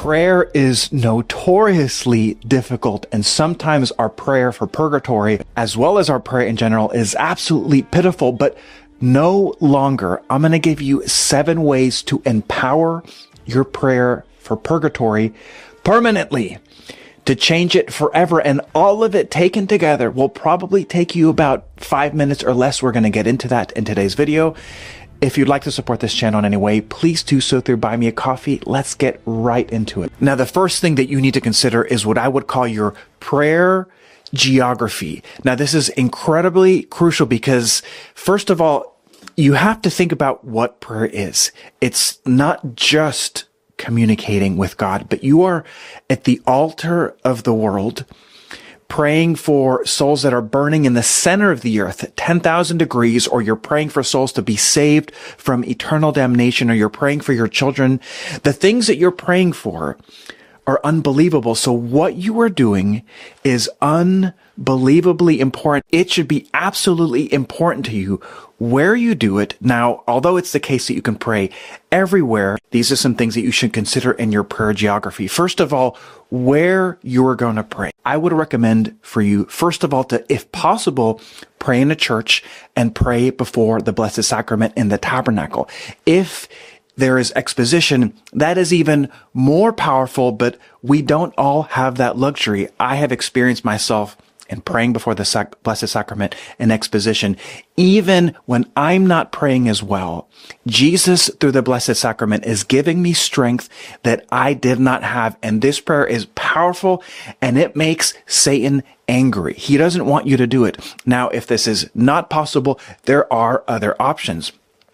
Prayer is notoriously difficult, and sometimes our prayer for purgatory, as well as our prayer in general, is absolutely pitiful, but no longer. I'm going to give you 7 ways to empower your prayer for purgatory permanently, to change it forever, and all of it taken together will probably take you about 5 minutes or less. We're going to get into that in today's video. If you'd like to support this channel in any way, please do so through Buy Me a Coffee. Let's get right into it. Now, the first thing that you need to consider is what I would call your prayer geography. Now, this is incredibly crucial because, first of all, you have to think about what prayer is. It's not just communicating with God, but you are at the altar of the world, praying for souls that are burning in the center of the earth at 10,000 degrees, or you're praying for souls to be saved from eternal damnation, or you're praying for your children. The things that you're praying for are unbelievable. So what you are doing is unbelievably important. It should be absolutely important to you where you do it. Now, although it's the case that you can pray everywhere, these are some things that you should consider in your prayer geography. First of all, where you are going to pray. I would recommend for you, first of all, to, if possible, pray in a church and pray before the Blessed Sacrament in the tabernacle. If there is exposition, that is even more powerful, but we don't all have that luxury. I have experienced myself in praying before the Blessed Sacrament and exposition. Even when I'm not praying as well, Jesus, through the Blessed Sacrament, is giving me strength that I did not have. And this prayer is powerful, and it makes Satan angry. He doesn't want you to do it. Now, if this is not possible, there are other options.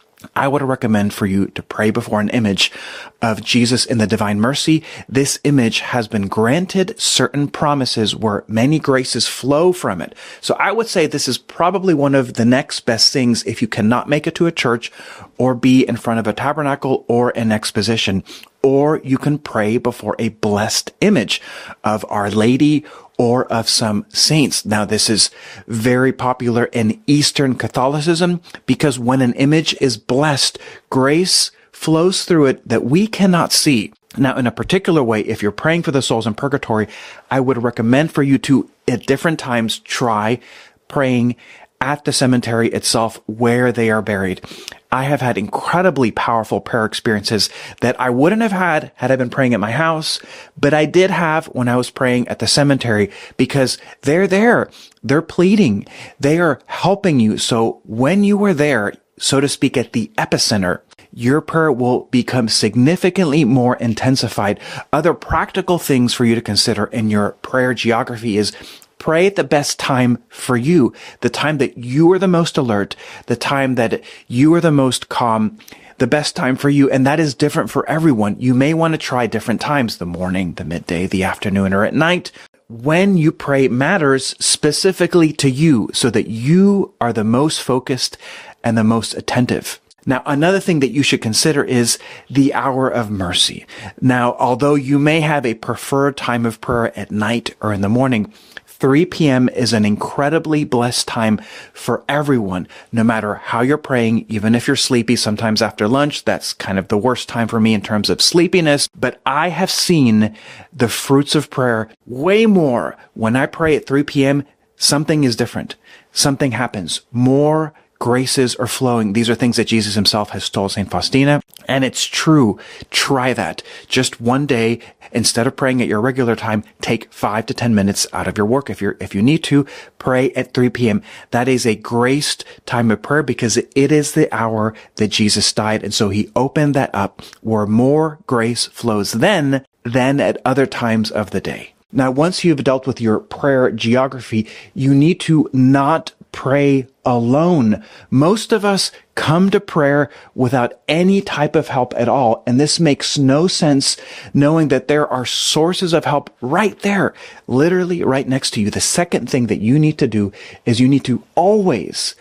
I would recommend for you to pray before an image of Jesus in the Divine Mercy. This image has been granted certain promises where many graces flow from it. So I would say this is probably one of the next best things if you cannot make it to a church or be in front of a tabernacle or an exposition. Or you can pray before a blessed image of Our Lady or of some saints. Now, this is very popular in Eastern Catholicism because when an image is blessed, grace flows through it that we cannot see. Now, in a particular way, if you're praying for the souls in purgatory, I would recommend for you to, at different times, try praying at the cemetery itself where they are buried. I have had incredibly powerful prayer experiences that I wouldn't have had I been praying at my house, but I did have when I was praying at the cemetery because they're there. They're pleading. They are helping you. So when you are there, so to speak, at the epicenter, your prayer will become significantly more intensified. Other practical things for you to consider in your prayer geography is pray at the best time for you, the time that you are the most alert, the time that you are the most calm, the best time for you. And that is different for everyone. You may want to try different times, the morning, the midday, the afternoon, or at night. When you pray matters specifically to you so that you are the most focused and the most attentive. Now, another thing that you should consider is the hour of mercy. Now, although you may have a preferred time of prayer at night or in the morning, 3 p.m. is an incredibly blessed time for everyone, no matter how you're praying, even if you're sleepy. Sometimes after lunch, that's kind of the worst time for me in terms of sleepiness. But I have seen the fruits of prayer way more. When I pray at 3 p.m., something is different. Something happens. More graces are flowing. These are things that Jesus himself has told St. Faustina. And it's true. Try that. Just one day, instead of praying at your regular time, take 5 to 10 minutes out of your work. If you need to, pray at 3 p.m. That is a graced time of prayer because it is the hour that Jesus died. And so he opened that up where more grace flows then than at other times of the day. Now, once you've dealt with your prayer geography, you need to not pray alone. Most of us come to prayer without any type of help at all. And this makes no sense knowing that there are sources of help right there, literally right next to you. The second thing that you need to do is you need to always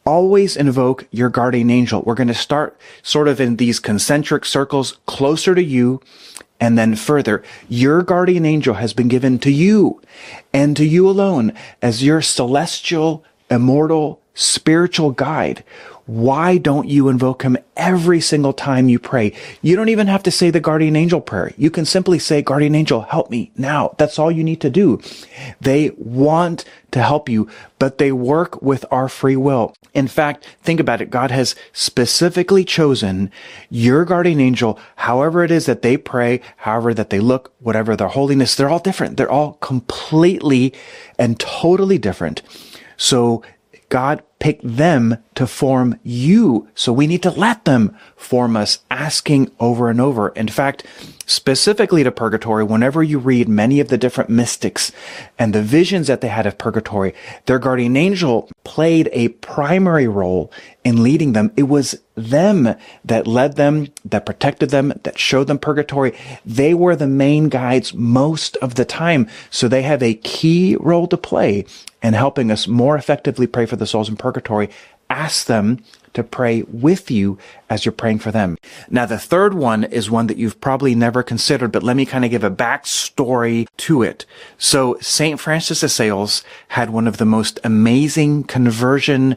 invoke your guardian angel. We're going to start sort of in these concentric circles closer to you. And then further, your guardian angel has been given to you and to you alone as your celestial, immortal, spiritual guide. why don't you invoke him every single time you pray? You don't even have to say the guardian angel prayer. You can simply say, guardian angel, help me now. That's all you need to do. They want to help you, but they work with our free will. In fact, think about it. God has specifically chosen your guardian angel, however it is that they pray, however that they look, whatever their holiness, they're all different. They're all completely and totally different. So God picked them to form you. So we need to let them form us, asking over and over. In fact, specifically to purgatory, whenever you read many of the different mystics and the visions that they had of purgatory, their guardian angel played a primary role in leading them. It was them that led them, that protected them, that showed them purgatory. They were the main guides most of the time. So they have a key role to play in helping us more effectively pray for the souls in purgatory. Ask them to pray with you as you're praying for them. Now, the third one is one that you've probably never considered, but let me kind of give a backstory to it. So St. Francis of Sales had one of the most amazing conversion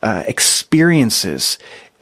experiences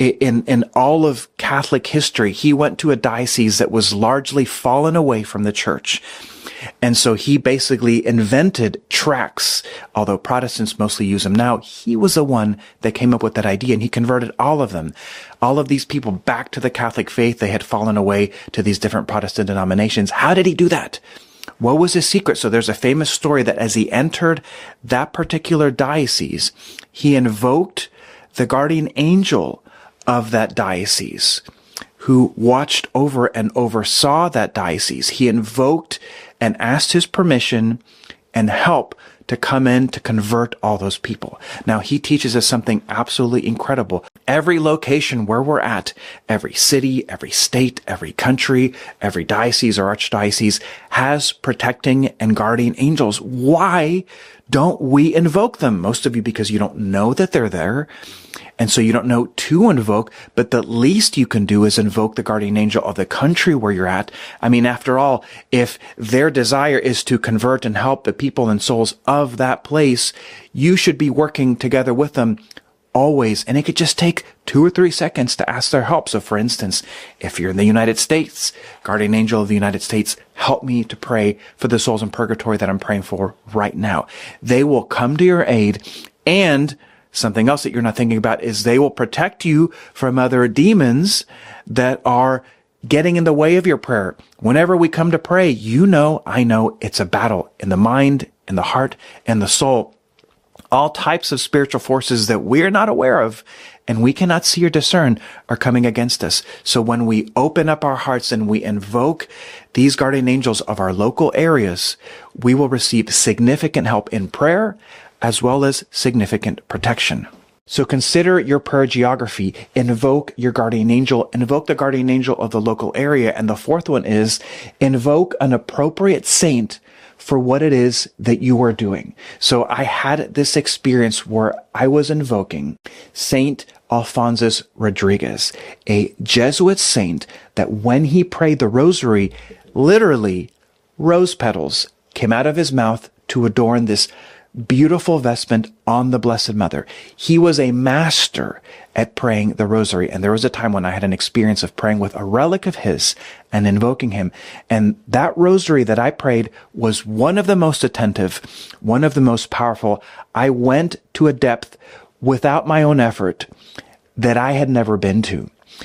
in all of Catholic history. He went to a diocese that was largely fallen away from the church. And so he basically invented tracts. Although Protestants mostly use them now, he was the one that came up with that idea, and he converted all of them. All of these people back to the Catholic faith. They had fallen away to these different Protestant denominations. How did he do that? What was his secret? So there's a famous story that as he entered that particular diocese, he invoked the guardian angel of that diocese, who watched over and oversaw that diocese. He invoked and asked his permission and help to come in to convert all those people. Now, he teaches us something absolutely incredible. Every location where we're at, every city, every state, every country, every diocese or archdiocese has protecting and guardian angels. Why don't we invoke them? Most of you, because you don't know that they're there. And so you don't know to invoke, but the least you can do is invoke the guardian angel of the country where you're at. I mean, after all, if their desire is to convert and help the people and souls of that place, you should be working together with them always. And it could just take 2 or 3 seconds to ask their help. So for instance, if you're in the United States, guardian angel of the United States, help me to pray for the souls in purgatory that I'm praying for right now. They will come to your aid. And something else that you're not thinking about is they will protect you from other demons that are getting in the way of your prayer. Whenever we come to pray, you know, I know it's a battle in the mind, in the heart, and the soul. All types of spiritual forces that we're not aware of and we cannot see or discern are coming against us. So when we open up our hearts and we invoke these guardian angels of our local areas, we will receive significant help in prayer as well as significant protection. So consider your prayer geography. Invoke your guardian angel. Invoke the guardian angel of the local area. And the fourth one is invoke an appropriate saint for what it is that you are doing. So I had this experience where I was invoking Saint Alphonsus Rodriguez, a Jesuit saint that when he prayed the rosary, literally rose petals came out of his mouth to adorn this beautiful vestment on the Blessed Mother. He was a master at praying the rosary. And there was a time when I had an experience of praying with a relic of his and invoking him. And that rosary that I prayed was one of the most attentive, one of the most powerful. I went to a depth without my own effort that I had never been to.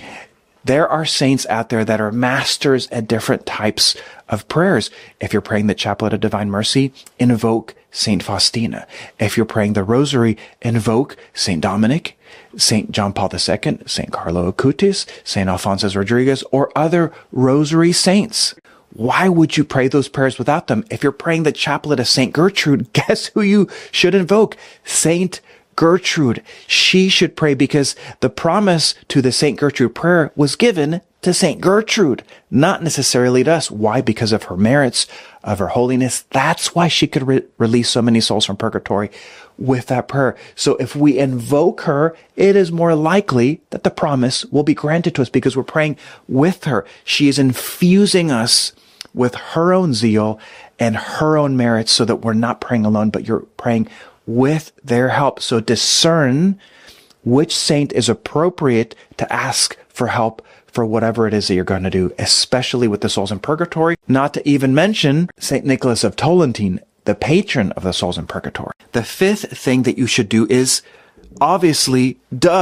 There are saints out there that are masters at different types of prayers. If you're praying the Chaplet of Divine Mercy, invoke Saint Faustina. If you're praying the Rosary, invoke Saint Dominic, Saint John Paul II, Saint Carlo Acutis, Saint Alphonsus Rodriguez, or other Rosary saints. Why would you pray those prayers without them? If you're praying the Chaplet of Saint Gertrude, guess who you should invoke? Saint Gertrude. She should pray because the promise to the Saint Gertrude prayer was given to Saint Gertrude, not necessarily to us. Why? Because of her merits, of her holiness. That's why she could release so many souls from purgatory with that prayer. So if we invoke her, it is more likely that the promise will be granted to us because we're praying with her. She is infusing us with her own zeal and her own merits so that we're not praying alone, but you're praying with their help. So discern which saint is appropriate to ask for help for whatever it is that you're going to do, especially with the souls in purgatory. Not to even mention St. Nicholas of Tolentine, the patron of the souls in purgatory. The fifth thing that you should do is, obviously,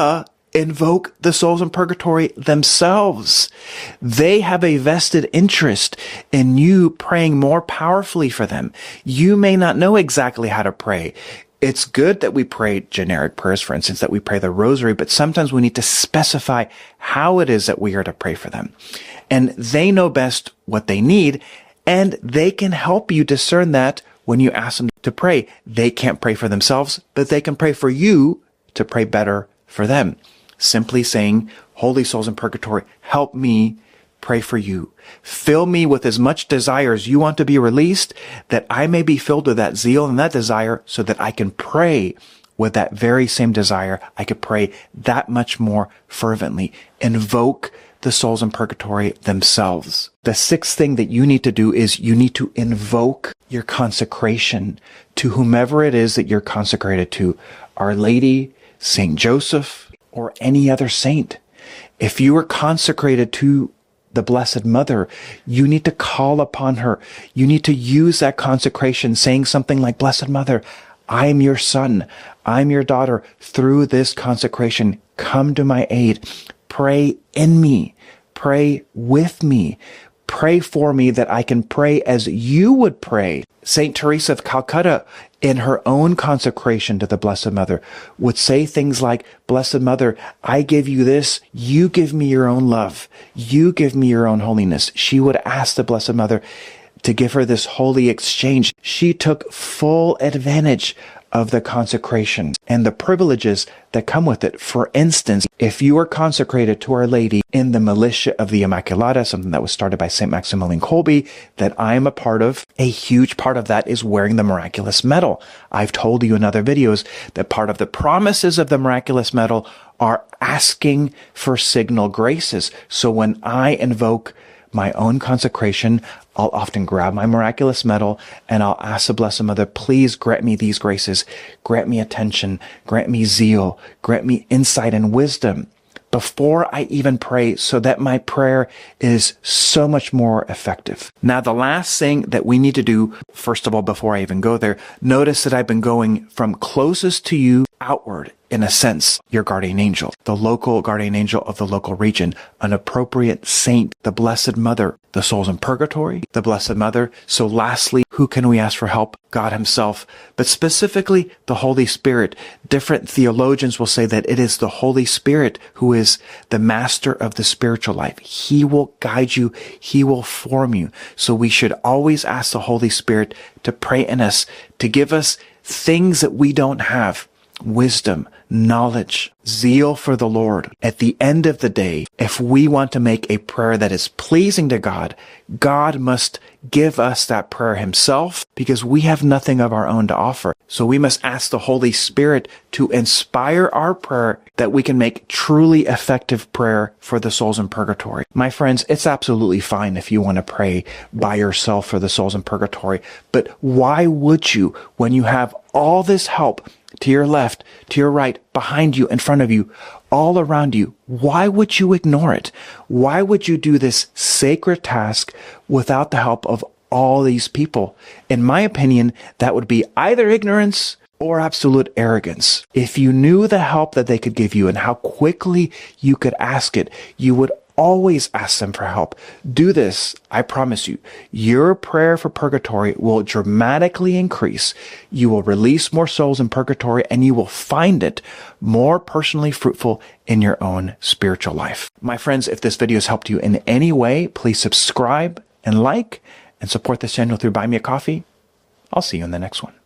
invoke the souls in purgatory themselves. They have a vested interest in you praying more powerfully for them. You may not know exactly how to pray. It's good that we pray generic prayers, for instance, that we pray the rosary, but sometimes we need to specify how it is that we are to pray for them. And they know best what they need, and they can help you discern that when you ask them to pray. They can't pray for themselves, but they can pray for you to pray better for them. Simply saying, Holy Souls in Purgatory, help me pray for you. Fill me with as much desire as you want to be released, that I may be filled with that zeal and that desire, so that I can pray with that very same desire. I could pray that much more fervently. Invoke the souls in purgatory themselves. The sixth thing that you need to do is you need to invoke your consecration to whomever it is that you're consecrated to. Our Lady, Saint Joseph, or any other saint. If you are consecrated to the Blessed Mother, you need to call upon her. You need to use that consecration, saying something like, Blessed Mother, I'm your son. I'm your daughter. Through this consecration, come to my aid. Pray in me. Pray with me. Pray for me that I can pray as you would pray. Saint Teresa of Calcutta, in her own consecration to the Blessed Mother, would say things like, Blessed Mother, I give you this. You give me your own love. You give me your own holiness. She would ask the Blessed Mother to give her this holy exchange. She took full advantage of the consecration and the privileges that come with it. For instance, if you are consecrated to Our Lady in the Militia of the Immaculata, something that was started by St. Maximilian Kolbe, that I am a part of, a huge part of that is wearing the miraculous medal. I've told you in other videos that part of the promises of the miraculous medal are asking for signal graces. So when I invoke my own consecration, I'll often grab my miraculous medal and I'll ask the Blessed Mother, please grant me these graces, grant me attention, grant me zeal, grant me insight and wisdom before I even pray, so that my prayer is so much more effective. Now, the last thing that we need to do, first of all, before I even go there, notice that I've been going from closest to you outward, in a sense, your guardian angel, the local guardian angel of the local region, an appropriate saint, the Blessed Mother, the souls in purgatory, the Blessed Mother. So lastly, who can we ask for help? God himself, but specifically the Holy Spirit. Different theologians will say that it is the Holy Spirit who is the master of the spiritual life. He will guide you. He will form you. So we should always ask the Holy Spirit to pray in us, to give us things that we don't have. Wisdom, knowledge, zeal for the Lord. At the end of the day, if we want to make a prayer that is pleasing to God, God must give us that prayer himself, because we have nothing of our own to offer. So we must ask the Holy Spirit to inspire our prayer, that we can make truly effective prayer for the souls in purgatory. My friends, it's absolutely fine if you want to pray by yourself for the souls in purgatory, but why would you, when you have all this help to your left, to your right, behind you, in front of you, all around you, why would you ignore it? Why would you do this sacred task without the help of all these people? In my opinion, that would be either ignorance or absolute arrogance. If you knew the help that they could give you and how quickly you could ask it, you would always ask them for help. Do this, I promise you. Your prayer for purgatory will dramatically increase. You will release more souls in purgatory, and you will find it more personally fruitful in your own spiritual life. My friends, if this video has helped you in any way, please subscribe and like and support this channel through Buy Me a Coffee. I'll see you in the next one.